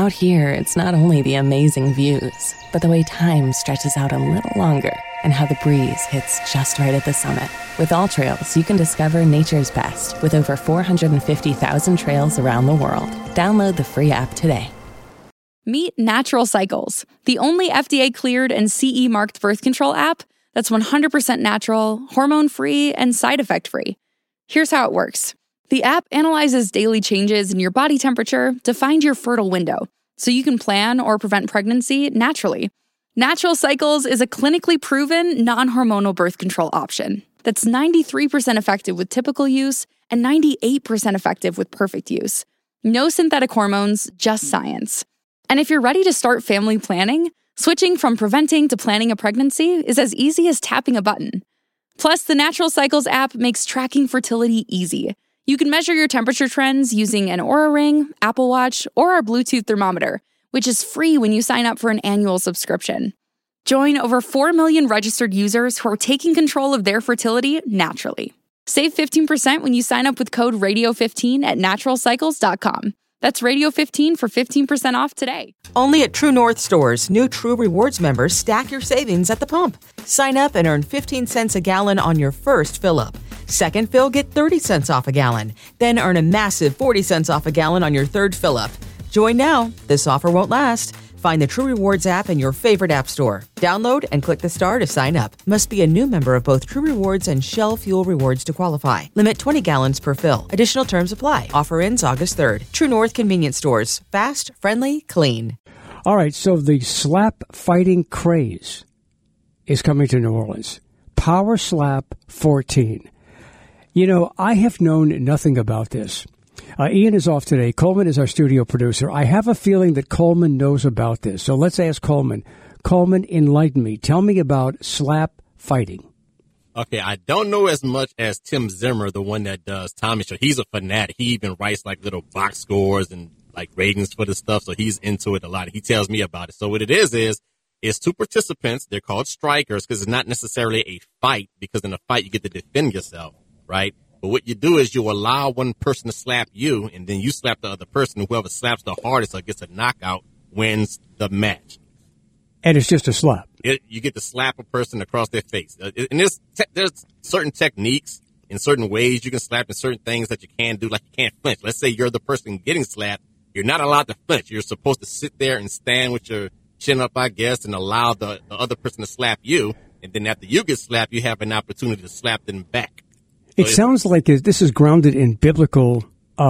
Out here, it's not only the amazing views, but the way time stretches out a little longer and how the breeze hits just right at the summit. With All Trails, you can discover nature's best with over 450,000 trails around the world. Download the free app today. Meet Natural Cycles, the only FDA-cleared and CE-marked birth control app that's 100% natural, hormone-free, and side effect-free. Here's how it works. The app analyzes daily changes in your body temperature to find your fertile window, so you can plan or prevent pregnancy naturally. Natural Cycles is a clinically proven, non-hormonal birth control option that's 93% effective with typical use and 98% effective with perfect use. No synthetic hormones, just science. And if you're ready to start family planning, switching from preventing to planning a pregnancy is as easy as tapping a button. Plus, the Natural Cycles app makes tracking fertility easy. You can measure your temperature trends using an Oura Ring, Apple Watch, or our Bluetooth thermometer, which is free when you sign up for an annual subscription. Join over 4 million registered users who are taking control of their fertility naturally. Save 15% when you sign up with code RADIO15 at naturalcycles.com. That's Radio15 for 15% off today. Only at True North stores, new True Rewards members stack your savings at the pump. Sign up and earn 15 cents a gallon on your first fill-up. Second fill, get 30 cents off a gallon. Then earn a massive 40 cents off a gallon on your third fill-up. Join now. This offer won't last. Find the True Rewards app in your favorite app store. Download and click the star to sign up. Must be a new member of both True Rewards and Shell Fuel Rewards to qualify. Limit 20 gallons per fill. Additional terms apply. Offer ends August 3rd. True North Convenience Stores. Fast, friendly, clean. All right, so the slap fighting craze is coming to New Orleans. Power Slap 14. You know, I have known nothing about this. Ian is off today. Coleman is our studio producer. I have a feeling that Coleman knows about this. So let's ask Coleman. Coleman, enlighten me. Tell me about slap fighting. Okay, I don't know as much as Tim Zimmer, the one that does Tommy Show. He's a fanatic. He even writes like little box scores and like ratings for the stuff. So he's into it a lot. He tells me about it. So what it is it's two participants. They're called strikers because it's not necessarily a fight, because in a fight you get to defend yourself, right? But what you do is you allow one person to slap you, and then you slap the other person. Whoever slaps the hardest or gets a knockout wins the match. And it's just a slap. You get to slap a person across their face. And there's certain techniques and certain ways you can slap, and certain things that you can do, like you can't flinch. Let's say you're the person getting slapped. You're not allowed to flinch. You're supposed to sit there and stand with your chin up, I guess, and allow the other person to slap you. And then after you get slapped, you have an opportunity to slap them back. It sounds like this is grounded in biblical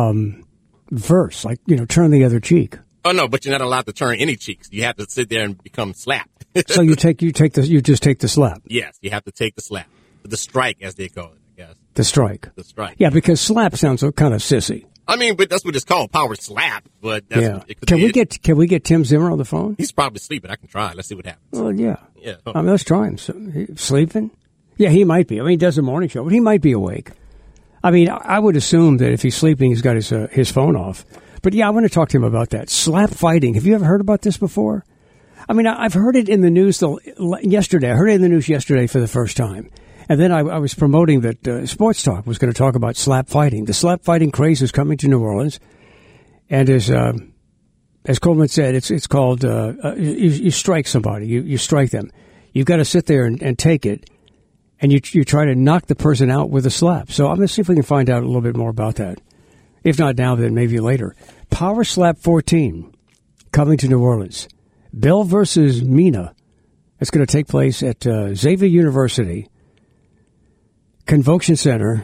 verse, like, turn the other cheek. Oh no, but you're not allowed to turn any cheeks. You have to sit there and become slapped. So you just take the slap. Yes, you have to take the slap, the strike, as they call it, I guess. The strike. The strike. Yeah, because slap sounds kind of sissy. I mean, but that's what it's called, power slap. But that's yeah. What it could Can we get Tim Zimmer on the phone? He's probably sleeping. I can try. Let's see what happens. Well, yeah. Yeah. I mean, let's try him. So, sleeping? Yeah, he might be. I mean, he does a morning show, but he might be awake. I mean, I would assume that if he's sleeping, he's got his phone off. But yeah, I want to talk to him about that. Slap fighting. Have you ever heard about this before? I mean, I've heard it in the news yesterday. I heard it in the news yesterday for the first time. And then I was promoting that Sports Talk was going to talk about slap fighting. The slap fighting craze is coming to New Orleans. And as Coleman said, it's called you strike somebody. You strike them. You've got to sit there and take it. And you try to knock the person out with a slap. So I'm going to see if we can find out a little bit more about that. If not now, then maybe later. Power Slap 14 coming to New Orleans. Bill versus Mina. It's going to take place at Xavier University Convocation Center,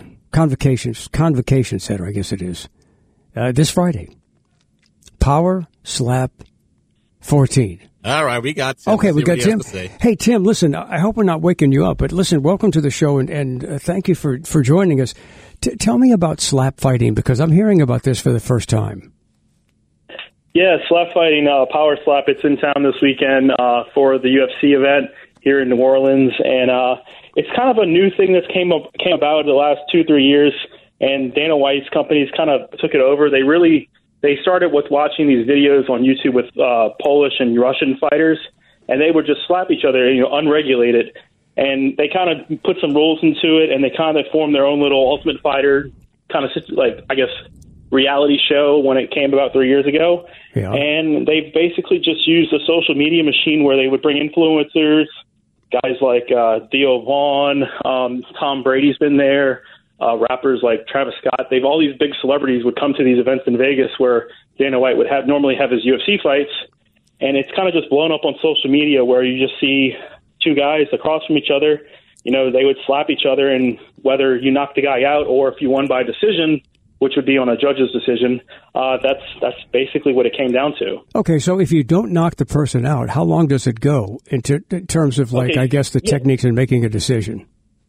I guess it is, this Friday. Power Slap 14. All right, we got Tim. Okay, we got Tim. Hey, Tim, listen, I hope we're not waking you up, but listen, welcome to the show, and thank you for joining us. Tell me about slap fighting, because I'm hearing about this for the first time. Yeah, slap fighting, Power Slap, it's in town this weekend for the UFC event here in New Orleans, and it's kind of a new thing that's came about in the last 2-3 years, and Dana White's companies kind of took it over. They started with watching these videos on YouTube with Polish and Russian fighters, and they would just slap each other, unregulated. And they kind of put some rules into it, and they kind of formed their own little Ultimate Fighter kind of, like, I guess, reality show when it came about 3 years ago. Yeah. And they've basically just used the social media machine where they would bring influencers, guys like Theo Vaughn, Tom Brady's been there, rappers like Travis Scott. All these big celebrities would come to these events in Vegas where Dana White would normally have his UFC fights. And it's kind of just blown up on social media where you just see two guys across from each other. You know, they would slap each other, and whether you knock the guy out or if you won by decision, which would be on a judge's decision, that's basically what it came down to. Okay, so if you don't knock the person out, how long does it go in terms of, like, I guess, the techniques in making a decision?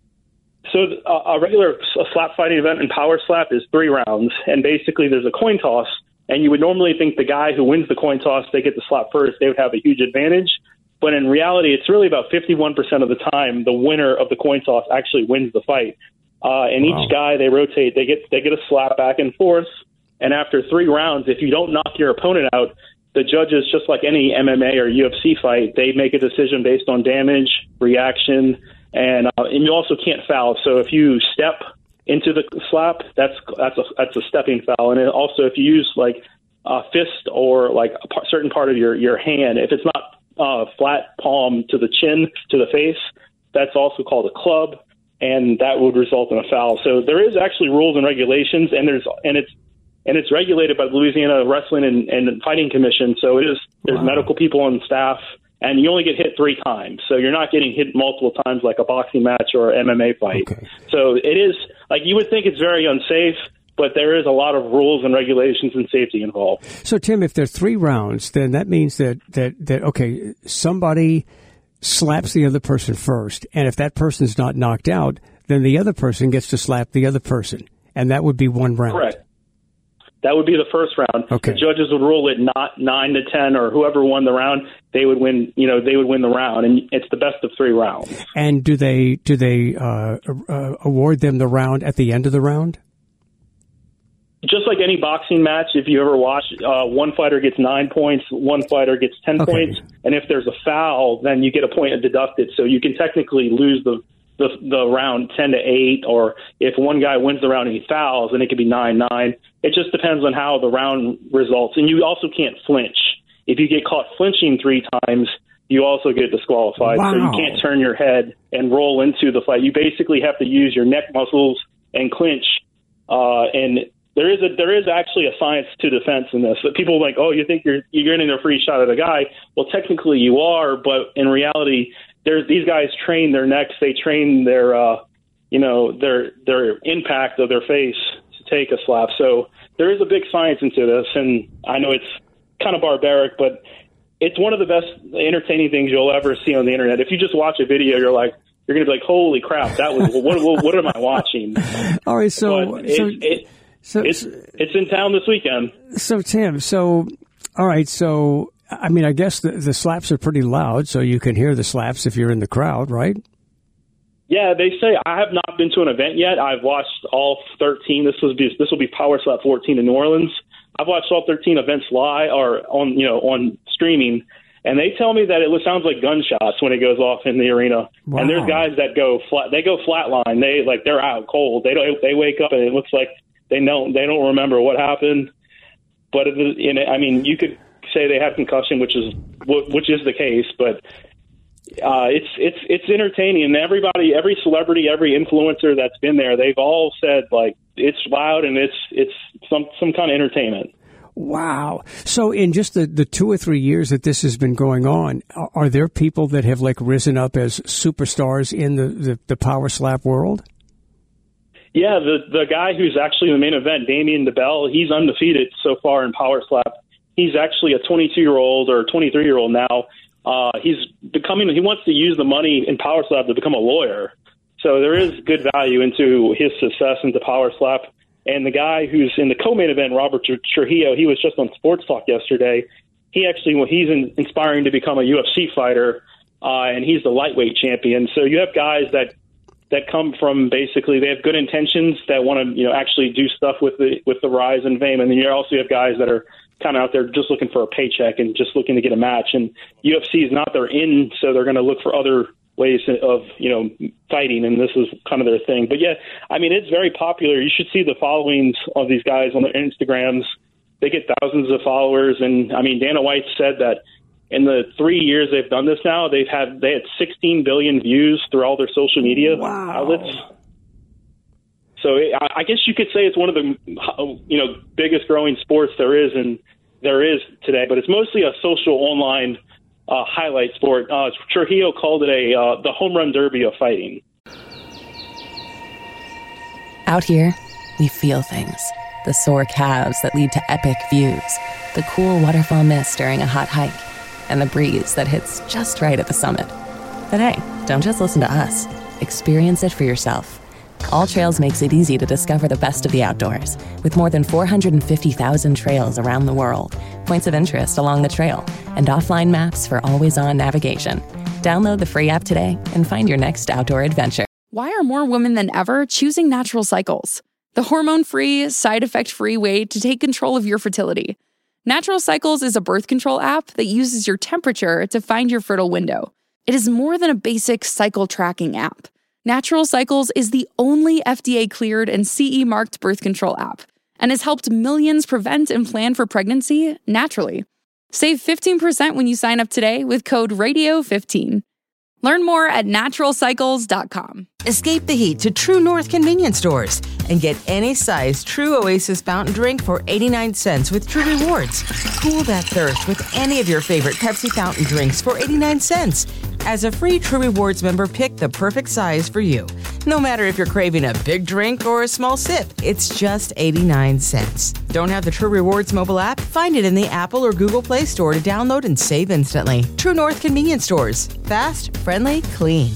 So a regular slap fighting event in Power Slap is 3 rounds, and basically there's a coin toss, and you would normally think the guy who wins the coin toss, they get the slap first, they would have a huge advantage. But in reality, it's really about 51% of the time the winner of the coin toss actually wins the fight. And each guy, they rotate, they get a slap back and forth. And after 3 rounds, if you don't knock your opponent out, the judges, just like any MMA or UFC fight, they make a decision based on damage, reaction, and you also can't foul. So if you step into the slap, that's a stepping foul. And also if you use like a fist or like a certain part of your hand, if it's not flat palm to the chin, to the face, that's also called a club, and that would result in a foul. So there is actually rules and regulations, and it's regulated by the Louisiana Wrestling and Fighting Commission. So there's medical people on staff, and you only get hit 3 times. So you're not getting hit multiple times like a boxing match or an MMA fight. Okay. So it is, like, you would think it's very unsafe, but there is a lot of rules and regulations and safety involved. So, Tim, if there's 3 rounds, then that means that okay, somebody slaps the other person first, and if that person's not knocked out, then the other person gets to slap the other person, and that would be 1 round. Correct. That would be the first round. Okay. The judges would rule it not 9-10, or whoever won the round, they would win. You know, they would win the round, and it's the best of 3 rounds. And do they award them the round at the end of the round? Just like any boxing match, if you ever watch, one fighter gets 9 points, one fighter gets 10 points, and if there's a foul, then you get a point deducted. So you can technically lose the round 10-8, or if one guy wins the round and he fouls, then it could be 9-9. It just depends on how the round results. And you also can't flinch. If you get caught flinching 3 times, you also get disqualified. Wow. So you can't turn your head and roll into the fight. You basically have to use your neck muscles and clinch. And there is actually a science to defense in this. People are like, oh, you think you're getting a free shot at a guy? Well, technically you are, but in reality, these guys train their necks. They train their impact of their face to take a slap. So there is a big science into this, and I know it's kind of barbaric, but it's one of the best entertaining things you'll ever see on the internet. If you just watch a video, you're going to be like, holy crap, that was what am I watching? All right, so it's in town this weekend. So Tim, all right, so I mean, I guess the slaps are pretty loud, so you can hear the slaps if you're in the crowd, right? Yeah, they say. I have not been to an event yet. I've watched all 13. This will be Power Slap 14 in New Orleans. I've watched all 13 events live or on streaming, and they tell me that it sounds like gunshots when it goes off in the arena. Wow. And there's guys that go flat. They go flatline. They're out cold. They wake up and it looks like they don't remember what happened. But you could say they have concussion, which is the case, but it's entertaining. And every celebrity, every influencer that's been there, they've all said like it's loud and it's some kind of entertainment. Wow. So in just the 2 or 3 years that this has been going on, are there people that have like risen up as superstars in the Power Slap world? Yeah, the guy who's actually the main event, Damien DeBell, he's undefeated so far in Power Slap. He's actually a 22-year-old or 23-year-old now. He wants to use the money in Power Slap to become a lawyer. So there is good value into his success into Power Slap. And the guy who's in the co-main event, Robert Trujillo, he was just on Sports Talk yesterday. He's inspiring to become a UFC fighter, and he's the lightweight champion. So you have guys that come from basically they have good intentions that want to actually do stuff with the rise and fame, and then you also have guys that are kind of out there just looking for a paycheck and just looking to get a match. And UFC is not their in, so they're going to look for other ways of, fighting, and this is kind of their thing. But yeah, I mean, it's very popular. You should see the followings of these guys on their Instagrams. They get thousands of followers, and I mean, Dana White said that in the 3 years they've done this now, they had 16 billion views through all their social media outlets. So I guess you could say it's one of the biggest growing sports there is today, but it's mostly a social online highlight sport. Trujillo called it the home run derby of fighting. Out here, we feel things. The sore calves that lead to epic views, the cool waterfall mist during a hot hike, and the breeze that hits just right at the summit. But hey, don't just listen to us. Experience it for yourself. All Trails makes it easy to discover the best of the outdoors, with more than 450,000 trails around the world, points of interest along the trail, and offline maps for always-on navigation. Download the free app today and find your next outdoor adventure. Why are more women than ever choosing Natural Cycles? The hormone-free, side-effect-free way to take control of your fertility. Natural Cycles is a birth control app that uses your temperature to find your fertile window. It is more than a basic cycle tracking app. Natural Cycles is the only FDA-cleared and CE-marked birth control app and has helped millions prevent and plan for pregnancy naturally. Save 15% when you sign up today with code RADIO15. Learn more at naturalcycles.com. Escape the heat to True North convenience stores and get any size True Oasis fountain drink for 89 cents with True Rewards. Cool that thirst with any of your favorite Pepsi fountain drinks for 89 cents. As a free True Rewards member, pick the perfect size for you. No matter if you're craving a big drink or a small sip, it's just 89 cents. Don't have the True Rewards mobile app? Find it in the Apple or Google Play Store to download and save instantly. True North convenience stores. Fast, friendly, clean.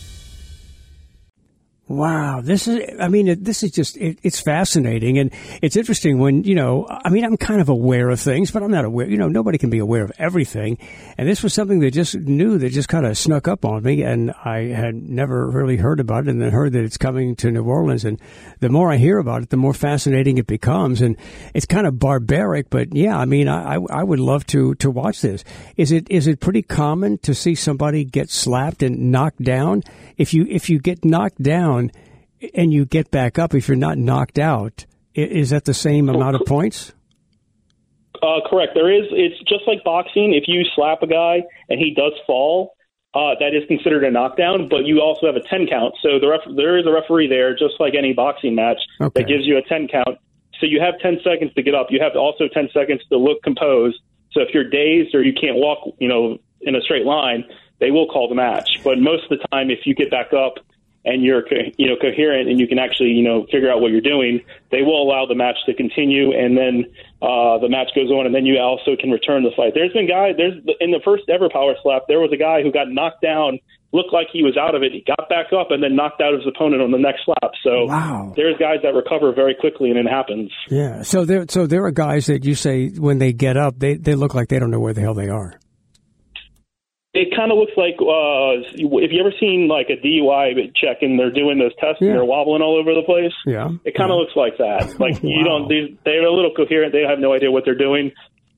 Wow, this is just, it's fascinating. And it's interesting when, I'm kind of aware of things, but I'm not aware, nobody can be aware of everything. And this was something that just kind of snuck up on me, and I had never really heard about it, and then heard that it's coming to New Orleans. And the more I hear about it, the more fascinating it becomes. And it's kind of barbaric, but yeah, I would love to watch this. Is it pretty common to see somebody get slapped and knocked down? If you get knocked down and you get back up, if you're not knocked out, is that the same amount of points? Correct. It's just like boxing. If you slap a guy and he does fall, that is considered a knockdown, but you also have a 10 count. So there is a referee there, just like any boxing match, that gives you a 10 count. So you have 10 seconds to get up. You have also 10 seconds to look composed. So if you're dazed or you can't walk, in a straight line, they will call the match. But most of the time, if you get back up and you're, coherent and you can actually, figure out what you're doing, they will allow the match to continue, and then the match goes on, and then you also can return the fight. In the first ever power slap, there was a guy who got knocked down, looked like he was out of it. He got back up and then knocked out his opponent on the next slap. So There's guys that recover very quickly, and it happens. Yeah. So there are guys that you say when they get up, they look like they don't know where the hell they are. It kind of looks like if you ever seen like a DUI check and they're doing those tests and they're wobbling all over the place. Yeah, it kind of looks like that. Like they're a little coherent. They have no idea what they're doing,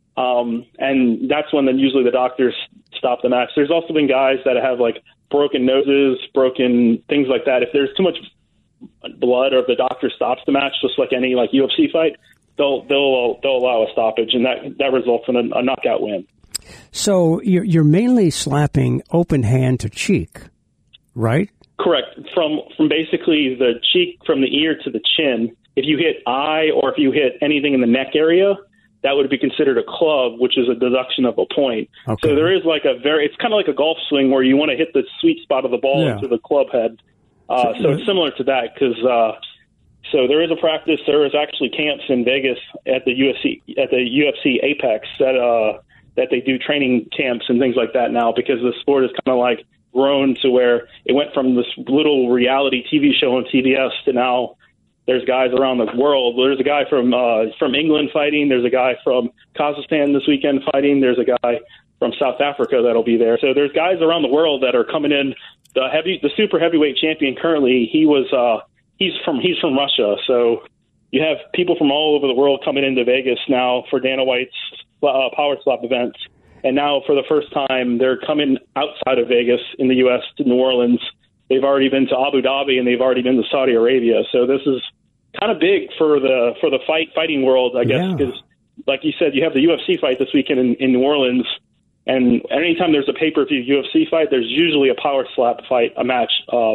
and that's when then usually the doctors stop the match. There's also been guys that have like broken noses, broken things like that. If there's too much blood, or if the doctor stops the match, just like any like UFC fight, they'll allow a stoppage, and that results in a knockout win. So you're mainly slapping open hand to cheek, right? Correct. From basically the cheek, from the ear to the chin. If you hit eye or if you hit anything in the neck area, that would be considered a club, which is a deduction of a point. Okay. So there is like it's kind of like a golf swing where you want to hit the sweet spot of the ball into the club head. So it's similar to that because so there is a practice. There is actually camps in Vegas at the UFC Apex that they do training camps and things like that now, because the sport is kind of like grown to where it went from this little reality TV show on CBS to now there's guys around the world. There's a guy from England fighting. There's a guy from Kazakhstan this weekend fighting. There's a guy from South Africa that'll be there. So there's guys around the world that are coming in. The super heavyweight champion currently, he's from Russia. So you have people from all over the world coming into Vegas now for Dana White's Power Slap events. And now, for the first time, they're coming outside of Vegas in the U.S. to New Orleans. They've already been to Abu Dhabi, and they've already been to Saudi Arabia. So this is kind of big for the fighting world, I guess, because, like you said, you have the UFC fight this weekend in New Orleans, and anytime there's a pay-per-view UFC fight, there's usually a power slap fight, a match,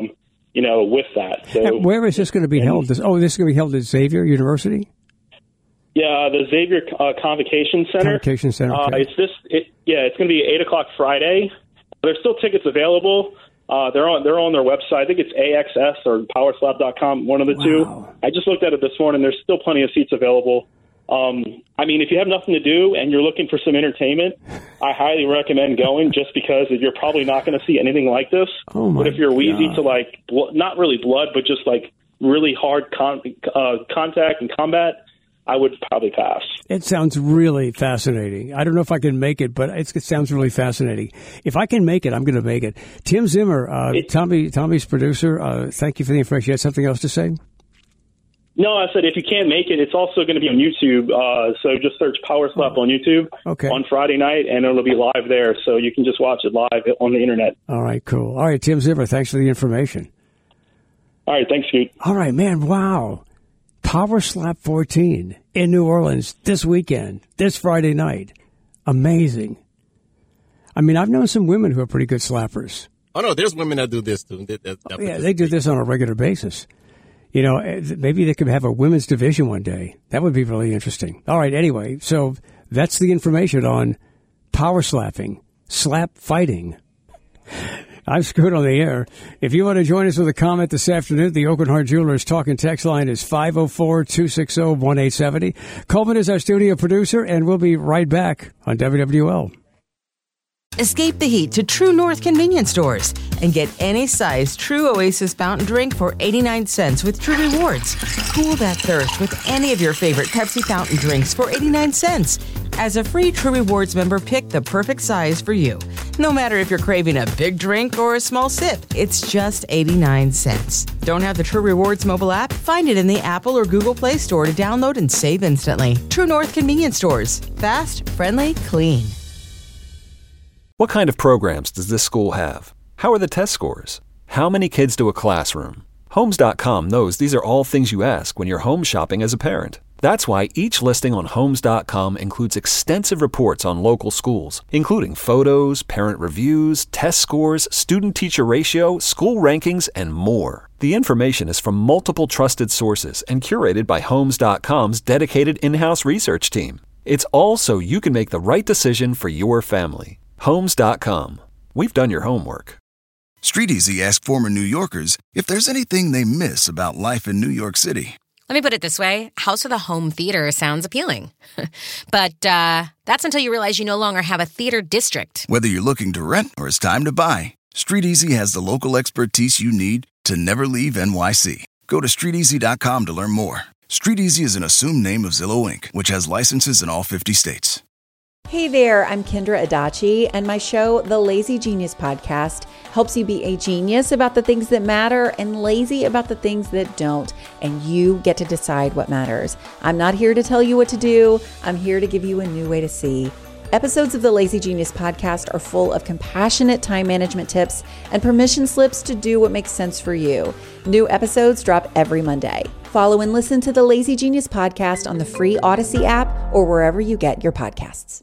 with that. So, and where is this going to be held? This is going to be held at Xavier University? Yeah, the Xavier Convocation Center. Convocation Center. Okay. It's going to be 8:00 Friday. There's still tickets available. They're on their website. I think it's AXS or PowerSlap.com, one of the two. I just looked at it this morning. There's still plenty of seats available. If you have nothing to do and you're looking for some entertainment, I highly recommend going, just because you're probably not going to see anything like this. But if you're wheezy to not really blood, but just really hard contact and combat, I would probably pass. It sounds really fascinating. I don't know if I can make it, but it sounds really fascinating. If I can make it, I'm going to make it. Tim Zimmer, Tommy's producer, thank you for the information. You had something else to say? No, I said if you can't make it, it's also going to be on YouTube. So just search Power Slap on YouTube on Friday night, and it'll be live there. So you can just watch it live on the internet. All right, cool. All right, Tim Zimmer, thanks for the information. All right, thanks, Scoot. All right, man, wow. Power Slap 14 in New Orleans this weekend, this Friday night. Amazing. I mean, I've known some women who are pretty good slappers. Oh, no, there's women that do this, too. They do this on a regular basis. Maybe they could have a women's division one day. That would be really interesting. All right, anyway, so that's the information on power slapping, slap fighting. I'm Scoot on the air. If you want to join us with a comment this afternoon, the Aucoin Hart Jewelers talk and text line is 504-260-1870. Coleman is our studio producer, and we'll be right back on WWL. Escape the heat to True North convenience stores and get any size True Oasis fountain drink for 89 cents with True Rewards. Cool that thirst with any of your favorite Pepsi fountain drinks for 89 cents. As a free True Rewards member, pick the perfect size for you. No matter if you're craving a big drink or a small sip, it's just 89 cents. Don't have the True Rewards mobile app? Find it in the Apple or Google Play Store to download and save instantly. True North convenience stores. Fast, friendly, clean. What kind of programs does this school have? How are the test scores? How many kids do a classroom? Homes.com knows these are all things you ask when you're home shopping as a parent. That's why each listing on Homes.com includes extensive reports on local schools, including photos, parent reviews, test scores, student-teacher ratio, school rankings, and more. The information is from multiple trusted sources and curated by Homes.com's dedicated in-house research team. It's all so you can make the right decision for your family. Homes.com. We've done your homework. StreetEasy asked former New Yorkers if there's anything they miss about life in New York City. Let me put it this way. House with a home theater sounds appealing. But that's until you realize you no longer have a theater district. Whether you're looking to rent or it's time to buy, StreetEasy has the local expertise you need to never leave NYC. Go to StreetEasy.com to learn more. StreetEasy is an assumed name of Zillow Inc., which has licenses in all 50 states. Hey there, I'm Kendra Adachi, and my show, The Lazy Genius Podcast, helps you be a genius about the things that matter and lazy about the things that don't, and you get to decide what matters. I'm not here to tell you what to do. I'm here to give you a new way to see. Episodes of the Lazy Genius Podcast are full of compassionate time management tips and permission slips to do what makes sense for you. New episodes drop every Monday. Follow and listen to the Lazy Genius Podcast on the free Odyssey app or wherever you get your podcasts.